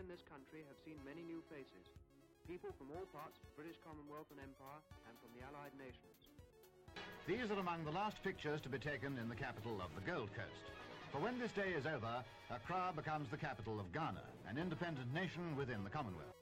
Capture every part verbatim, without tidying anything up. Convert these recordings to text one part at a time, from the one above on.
in this country have seen many new faces. People from all parts of the British Commonwealth and Empire and from the Allied nations. These are among the last pictures to be taken in the capital of the Gold Coast. For when this day is over, Accra becomes the capital of Ghana, an independent nation within the Commonwealth.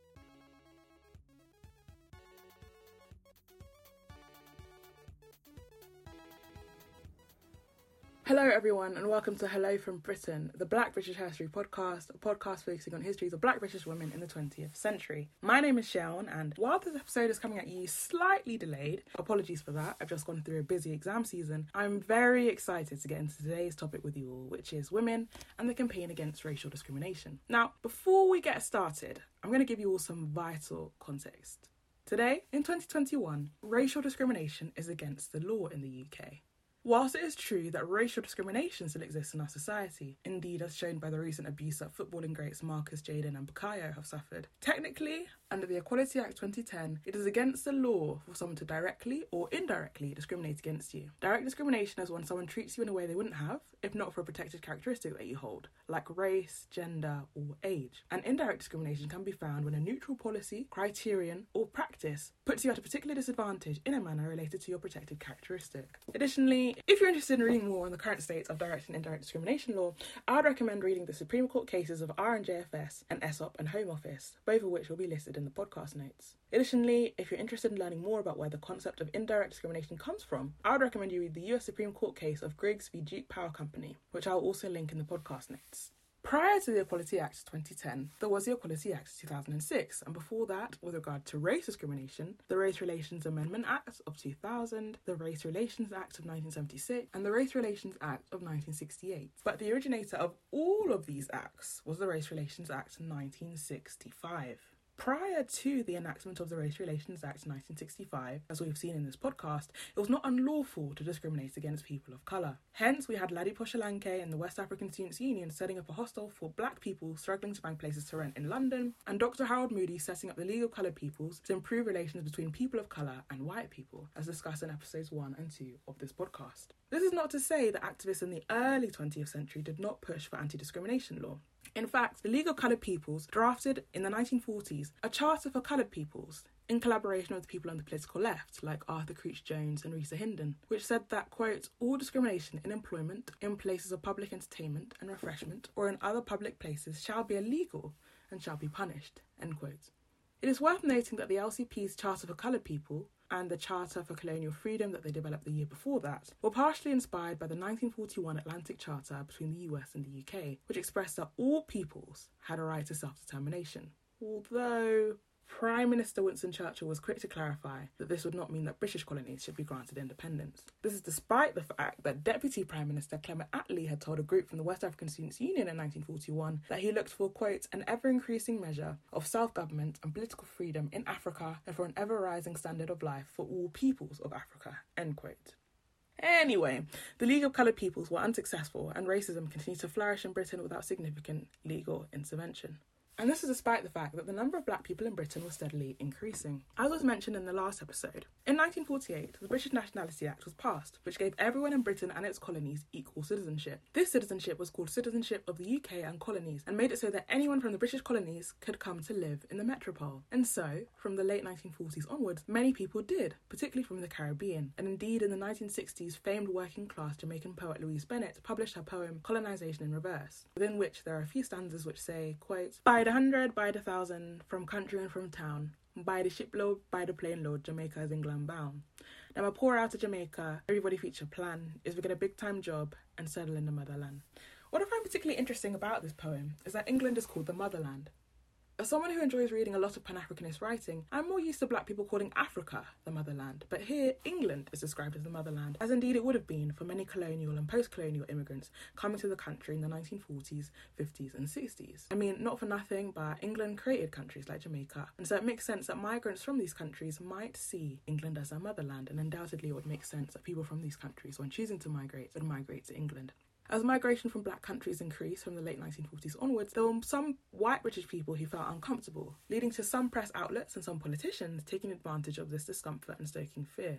Hello everyone and welcome to Hello from Britain, the Black British History podcast, a podcast focusing on histories of Black British women in the twentieth century. My name is Shaun, and while this episode is coming at you slightly delayed, apologies for that, I've just gone through a busy exam season, I'm very excited to get into today's topic with you all, which is women and the campaign against racial discrimination. Now, before we get started, I'm going to give you all some vital context. Today, in twenty twenty-one, racial discrimination is against the law in the U K. Whilst it is true that racial discrimination still exists in our society, indeed as shown by the recent abuse that footballing greats Marcus, Jayden and Bukayo have suffered, technically, under the Equality Act twenty ten, it is against the law for someone to directly or indirectly discriminate against you. Direct discrimination is when someone treats you in a way they wouldn't have, if not for a protected characteristic that you hold, like race, gender or age. And indirect discrimination can be found when a neutral policy, criterion or practice puts you at a particular disadvantage in a manner related to your protected characteristic. Additionally, if you're interested in reading more on the current state of direct and indirect discrimination law, I'd recommend reading the Supreme Court cases of R and J F S and S O P and Home Office, both of which will be listed in the podcast notes. Additionally, if you're interested in learning more about where the concept of indirect discrimination comes from, I would recommend you read the U S Supreme Court case of Griggs v Duke Power Company, which I'll also link in the podcast notes. Prior to the Equality Act twenty ten, there was the Equality Act two thousand six, and before that, with regard to race discrimination, the Race Relations Amendment Act of two thousand, the Race Relations Act of nineteen seventy-six, and the Race Relations Act of nineteen sixty-eight. But the originator of all of these acts was the Race Relations Act nineteen sixty-five. Prior to the enactment of the Race Relations Act nineteen sixty-five, as we've seen in this podcast, it was not unlawful to discriminate against people of colour. Hence, we had Ladipo Solanke and the West African Students' Union setting up a hostel for black people struggling to find places to rent in London, and Doctor Harold Moody setting up the League of Coloured Peoples to improve relations between people of colour and white people, as discussed in episodes one and two of this podcast. This is not to say that activists in the early twentieth century did not push for anti-discrimination law. In fact, the League of Coloured Peoples drafted in the nineteen forties a charter for coloured peoples in collaboration with people on the political left like Arthur Creech Jones and Risa Hindon, which said that, quote, all discrimination in employment, in places of public entertainment and refreshment, or in other public places shall be illegal and shall be punished, end quote. It is worth noting that the L C P's Charter for Coloured People and the Charter for Colonial Freedom that they developed the year before that were partially inspired by the nineteen forty-one Atlantic Charter between the U S and the U K, which expressed that all peoples had a right to self-determination. Although Prime Minister Winston Churchill was quick to clarify that this would not mean that British colonies should be granted independence. This is despite the fact that Deputy Prime Minister Clement Attlee had told a group from the West African Students' Union in nineteen forty-one that he looked for, quote, an ever-increasing measure of self-government and political freedom in Africa and for an ever-rising standard of life for all peoples of Africa, end quote. Anyway, the League of Coloured Peoples were unsuccessful and racism continued to flourish in Britain without significant legal intervention. And this is despite the fact that the number of black people in Britain was steadily increasing. As was mentioned in the last episode, in nineteen forty-eight, the British Nationality Act was passed, which gave everyone in Britain and its colonies equal citizenship. This citizenship was called Citizenship of the U K and Colonies, and made it so that anyone from the British colonies could come to live in the metropole. And so, from the late nineteen forties onwards, many people did, particularly from the Caribbean. And indeed, in the nineteen sixties, famed working-class Jamaican poet Louise Bennett published her poem Colonisation in Reverse, within which there are a few stanzas which say, quote, by the hundred, by the thousand, from country and from town, by the shipload, by the plane load, Jamaica is England bound. Now I pour out to Jamaica, everybody feature plan, is we get a big time job and settle in the motherland. What I find particularly interesting about this poem is that England is called the motherland. As someone who enjoys reading a lot of Pan-Africanist writing, I'm more used to black people calling Africa the motherland, but here England is described as the motherland, as indeed it would have been for many colonial and post-colonial immigrants coming to the country in the nineteen forties, fifties and sixties. I mean, not for nothing, but England created countries like Jamaica, and so it makes sense that migrants from these countries might see England as their motherland, and undoubtedly it would make sense that people from these countries, when choosing to migrate, would migrate to England. As migration from black countries increased from the late nineteen forties onwards, there were some white British people who felt uncomfortable, leading to some press outlets and some politicians taking advantage of this discomfort and stoking fear.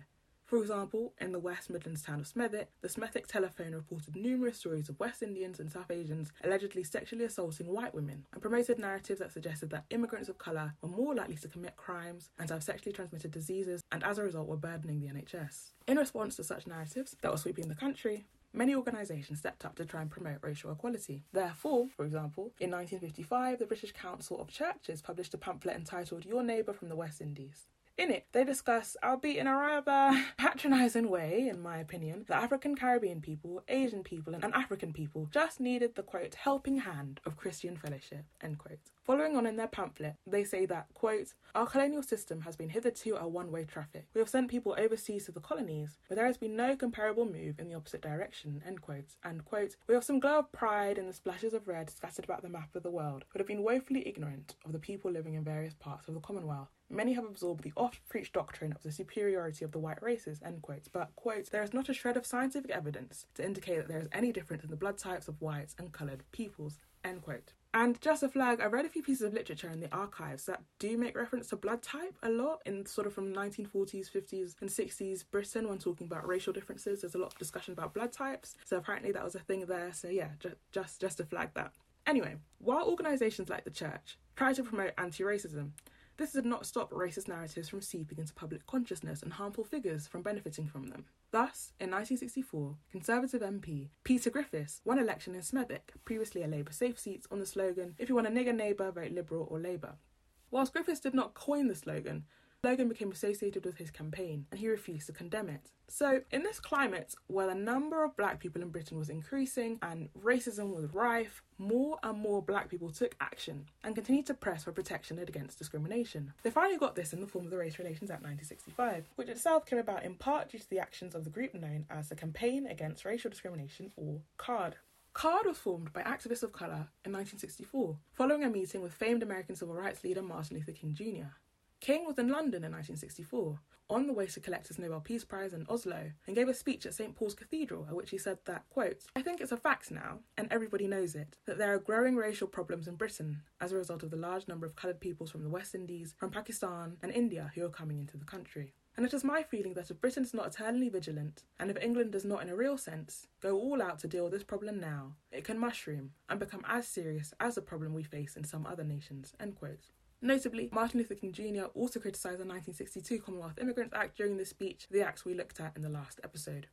For example, in the West Midlands town of Smethwick, the Smethwick Telephone reported numerous stories of West Indians and South Asians allegedly sexually assaulting white women, and promoted narratives that suggested that immigrants of colour were more likely to commit crimes and to have sexually transmitted diseases, and as a result were burdening the N H S. In response to such narratives that were sweeping the country, many organisations stepped up to try and promote racial equality. Therefore, for example, in nineteen fifty-five, the British Council of Churches published a pamphlet entitled Your Neighbour from the West Indies. In it, they discuss, albeit in a rather patronising way, in my opinion, that African Caribbean people, Asian people, and African people just needed the, quote, helping hand of Christian fellowship, end quote. Following on in their pamphlet, they say that, quote, our colonial system has been hitherto a one-way traffic. We have sent people overseas to the colonies, but there has been no comparable move in the opposite direction, end quote. And, quote, we have some glow of pride in the splashes of red scattered about the map of the world, but have been woefully ignorant of the people living in various parts of the Commonwealth. Many have absorbed the oft-preached doctrine of the superiority of the white races, end quote, but, quote, there is not a shred of scientific evidence to indicate that there is any difference in the blood types of whites and coloured peoples, end quote. And just a flag, I read a few pieces of literature in the archives that do make reference to blood type a lot in sort of from nineteen forties, fifties and sixties Britain when talking about racial differences. There's a lot of discussion about blood types, so apparently that was a thing there, so yeah, just just, just to flag that. Anyway, while organisations like the church try to promote anti-racism, this did not stop racist narratives from seeping into public consciousness and harmful figures from benefiting from them. Thus, in nineteen sixty-four, Conservative M P Peter Griffiths won election in Smethwick, previously a Labour safe seat, on the slogan, if you want a nigger neighbour, vote Liberal or Labour. Whilst Griffiths did not coin the slogan, the slogan became associated with his campaign, and he refused to condemn it. So, in this climate, where the number of black people in Britain was increasing and racism was rife, more and more black people took action and continued to press for protection against discrimination. They finally got this in the form of the Race Relations Act nineteen sixty-five, which itself came about in part due to the actions of the group known as the Campaign Against Racial Discrimination, or CARD. CARD was formed by activists of colour in nineteen sixty-four, following a meeting with famed American civil rights leader Martin Luther King Junior King was in London in nineteen sixty-four, on the way to collect his Nobel Peace Prize in Oslo, and gave a speech at Saint Paul's Cathedral, at which he said that, quote, I think it's a fact now, and everybody knows it, that there are growing racial problems in Britain as a result of the large number of coloured peoples from the West Indies, from Pakistan and India who are coming into the country. And it is my feeling that if Britain is not eternally vigilant, and if England does not in a real sense go all out to deal with this problem now, it can mushroom and become as serious as the problem we face in some other nations, end quote. Notably, Martin Luther King Junior also criticised the nineteen sixty-two Commonwealth Immigrants Act during the speech, the acts we looked at in the last episode.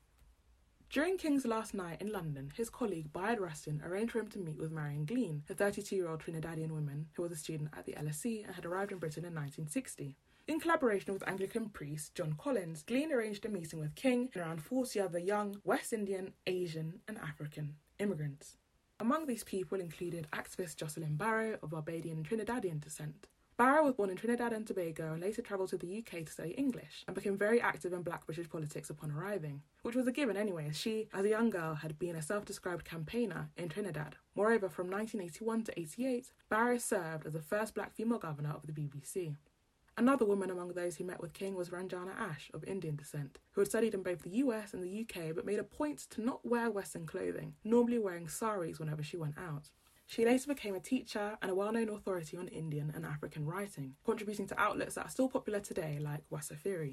During King's last night in London, his colleague Bayard Rustin arranged for him to meet with Marion Glean, a thirty-two-year-old Trinidadian woman who was a student at the L S E and had arrived in Britain in nineteen sixty. In collaboration with Anglican priest John Collins, Glean arranged a meeting with King and around forty other young West Indian, Asian and African immigrants. Among these people included activist Jocelyn Barrow of Barbadian and Trinidadian descent. Barrow was born in Trinidad and Tobago and later travelled to the U K to study English and became very active in black British politics upon arriving, which was a given anyway, as she, as a young girl, had been a self-described campaigner in Trinidad. Moreover, from nineteen eighty-one to eighty-eight, Barrow served as the first black female governor of the B B C. Another woman among those who met with King was Ranjana Ash, of Indian descent, who had studied in both the U S and the U K but made a point to not wear Western clothing, normally wearing saris whenever she went out. She later became a teacher and a well-known authority on Indian and African writing, contributing to outlets that are still popular today like Wasafiri.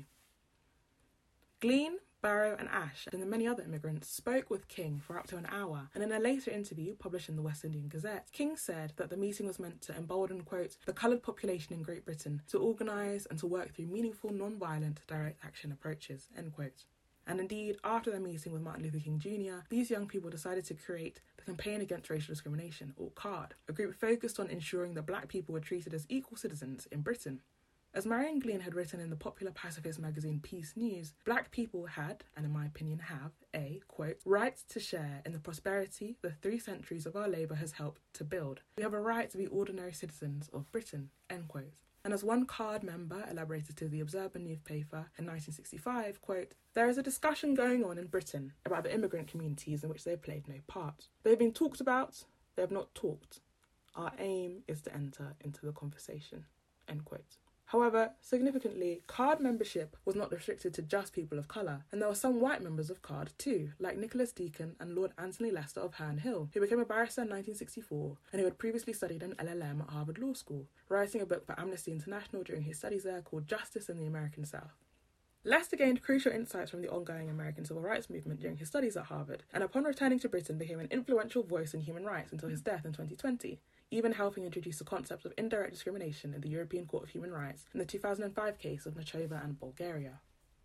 Glean, Barrow and Ash, and the many other immigrants, spoke with King for up to an hour, and in a later interview published in the West Indian Gazette, King said that the meeting was meant to embolden, quote, the coloured population in Great Britain to organise and to work through meaningful, non-violent, direct action approaches, end quote. And indeed, after their meeting with Martin Luther King Junior, these young people decided to create the Campaign Against Racial Discrimination, or CARD, a group focused on ensuring that black people were treated as equal citizens in Britain. As Marion Glean had written in the popular pacifist magazine Peace News, black people had, and in my opinion have, a, quote, right to share in the prosperity the three centuries of our labour has helped to build. We have a right to be ordinary citizens of Britain, end quote. And as one CARD member elaborated to the Observer newspaper in nineteen sixty-five, quote, there is a discussion going on in Britain about the immigrant communities in which they have played no part. They have been talked about, they have not talked. Our aim is to enter into the conversation, end quote. However, significantly, CARD membership was not restricted to just people of colour, and there were some white members of CARD too, like Nicholas Deacon and Lord Anthony Lester of Herne Hill, who became a barrister in nineteen sixty-four and who had previously studied an L L M at Harvard Law School, writing a book for Amnesty International during his studies there called Justice in the American South. Lester gained crucial insights from the ongoing American Civil Rights Movement during his studies at Harvard, and upon returning to Britain became an influential voice in human rights until his death in twenty twenty, even helping introduce the concept of indirect discrimination in the European Court of Human Rights in the two thousand five case of Nochova and Bulgaria.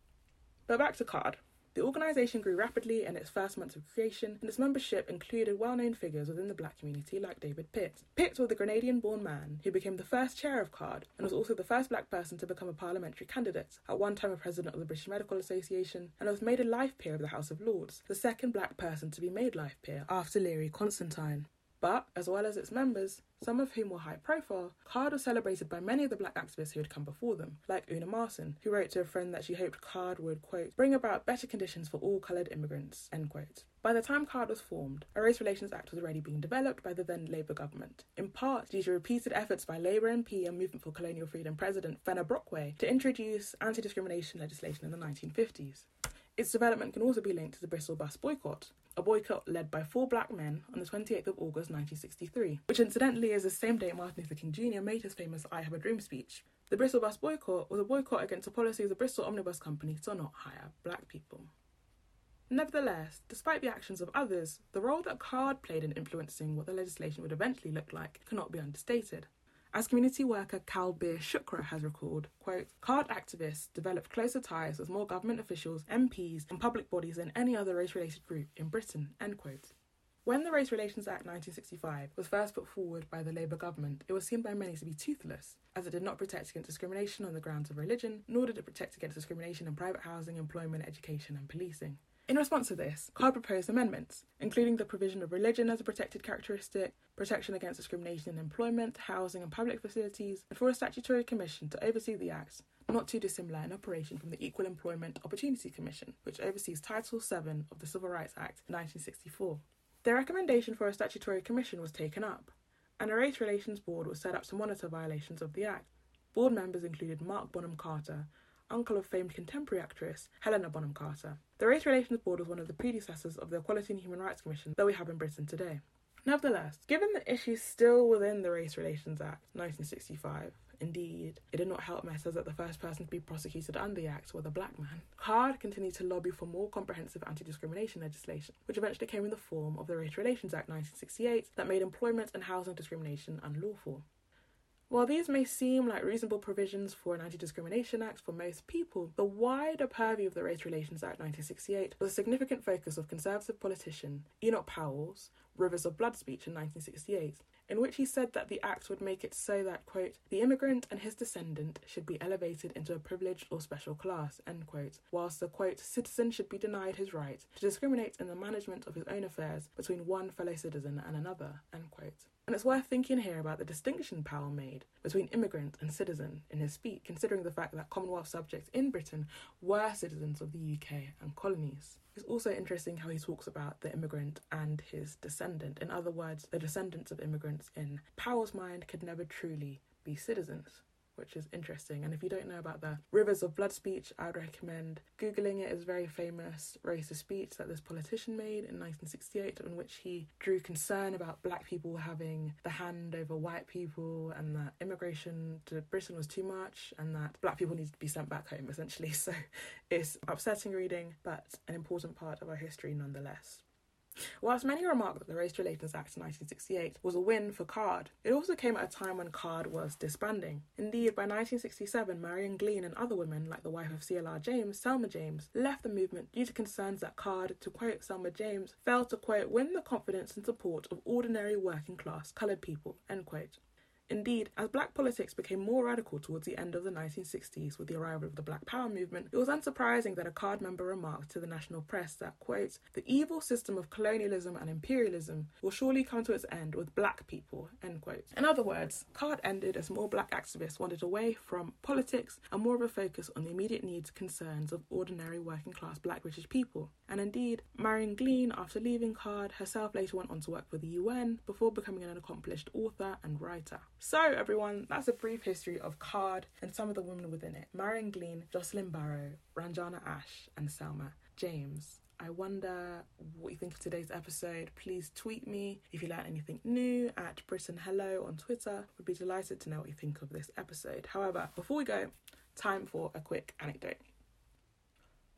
But back to CARD. The organisation grew rapidly in its first months of creation, and its membership included well-known figures within the black community like David Pitt. Pitt was the Grenadian-born man who became the first chair of CARD and was also the first black person to become a parliamentary candidate, at one time a president of the British Medical Association, and was made a life peer of the House of Lords, the second black person to be made life peer after Leary Constantine. But, as well as its members, some of whom were high profile, CARD was celebrated by many of the black activists who had come before them, like Una Marson, who wrote to a friend that she hoped CARD would, quote, bring about better conditions for all coloured immigrants, end quote. By the time CARD was formed, a Race Relations Act was already being developed by the then Labour government, in part due to repeated efforts by Labour M P and Movement for Colonial Freedom President Fenner Brockway to introduce anti-discrimination legislation in the nineteen fifties. Its development can also be linked to the Bristol bus boycott, a boycott led by four black men on the twenty-eighth of August nineteen sixty-three, which incidentally is the same date Martin Luther King Junior made his famous I Have a Dream speech. The Bristol bus boycott was a boycott against the policy of the Bristol Omnibus Company to not hire black people. Nevertheless, despite the actions of others, the role that CARD played in influencing what the legislation would eventually look like cannot be understated. As community worker Kalbir Shukra has recalled, quote, CARD activists developed closer ties with more government officials, M Ps and public bodies than any other race-related group in Britain, end quote. When the Race Relations Act nineteen sixty-five was first put forward by the Labour government, it was seen by many to be toothless, as it did not protect against discrimination on the grounds of religion, nor did it protect against discrimination in private housing, employment, education and policing. In response to this, CARD proposed amendments, including the provision of religion as a protected characteristic, protection against discrimination in employment, housing and public facilities, and for a statutory commission to oversee the Act, not too dissimilar in operation from the Equal Employment Opportunity Commission, which oversees Title seven of the Civil Rights Act of nineteen sixty-four. Their recommendation for a statutory commission was taken up, and a Race Relations Board was set up to monitor violations of the Act. Board members included Mark Bonham Carter, uncle of famed contemporary actress Helena Bonham Carter. The Race Relations Board was one of the predecessors of the Equality and Human Rights Commission that we have in Britain today. Nevertheless, given the issues still within the Race Relations Act nineteen sixty-five, indeed, it did not help matters that the first person to be prosecuted under the Act was a black man, CARD continued to lobby for more comprehensive anti-discrimination legislation, which eventually came in the form of the Race Relations Act nineteen sixty-eight that made employment and housing discrimination unlawful. While these may seem like reasonable provisions for an Anti-Discrimination Act for most people, the wider purview of the Race Relations Act nineteen sixty-eight was a significant focus of Conservative politician Enoch Powell's Rivers of Blood speech in nineteen sixty-eight, in which he said that the Act would make it so that, quote, the immigrant and his descendant should be elevated into a privileged or special class, end quote, whilst the, quote, citizen should be denied his right to discriminate in the management of his own affairs between one fellow citizen and another, end quote. And it's worth thinking here about the distinction Powell made between immigrant and citizen in his speech, considering the fact that Commonwealth subjects in Britain were citizens of the U K and colonies. It's also interesting how he talks about the immigrant and his descendant. In other words, the descendants of immigrants in Powell's mind could never truly be citizens, which is interesting. And if you don't know about the Rivers of Blood speech, I'd recommend Googling it. It's a very famous racist speech that this politician made in nineteen sixty-eight, in which he drew concern about black people having the hand over white people and that immigration to Britain was too much and that black people needed to be sent back home, essentially. So it's upsetting reading, but an important part of our history nonetheless. Whilst many remark that the Race Relations Act of nineteen sixty-eight was a win for CARD, it also came at a time when CARD was disbanding. Indeed, by nineteen sixty-seven, Marion Glean and other women, like the wife of C L R James, Selma James, left the movement due to concerns that CARD, to quote Selma James, failed to, quote, win the confidence and support of ordinary working class coloured people, end quote. Indeed, as black politics became more radical towards the end of the nineteen sixties with the arrival of the Black Power movement, it was unsurprising that a CARD member remarked to the national press that, quote, the evil system of colonialism and imperialism will surely come to its end with black people, end quote. In other words, CARD ended as more black activists wandered away from politics and more of a focus on the immediate needs and concerns of ordinary working class black British people. And indeed, Marion Glean, after leaving CARD, herself later went on to work for the U N before becoming an accomplished author and writer. So everyone, that's a brief history of CARD and some of the women within it. Marion Glean, Jocelyn Barrow, Ranjana Ash and Selma James. I wonder what you think of today's episode. Please tweet me if you learned anything new at Britain Hello on Twitter. Would be delighted to know what you think of this episode. However, before we go, time for a quick anecdote.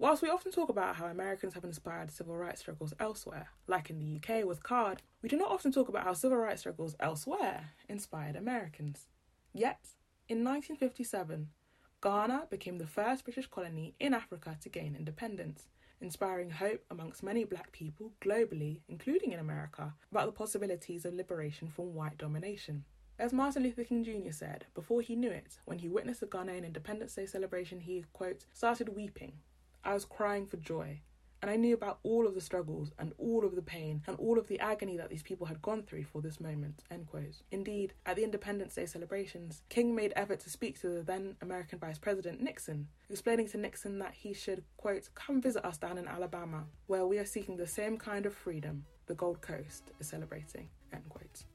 Whilst we often talk about how Americans have inspired civil rights struggles elsewhere, like in the U K with CARD, we do not often talk about how civil rights struggles elsewhere inspired Americans. Yet, in nineteen fifty-seven, Ghana became the first British colony in Africa to gain independence, inspiring hope amongst many black people globally, including in America, about the possibilities of liberation from white domination. As Martin Luther King Junior said, before he knew it, when he witnessed the Ghanaian Independence Day celebration, he, quote, started weeping. I was crying for joy, and I knew about all of the struggles and all of the pain and all of the agony that these people had gone through for this moment, end quote. Indeed, at the Independence Day celebrations, King made effort to speak to the then American Vice President Nixon, explaining to Nixon that he should, quote, come visit us down in Alabama, where we are seeking the same kind of freedom the Gold Coast is celebrating, end quote.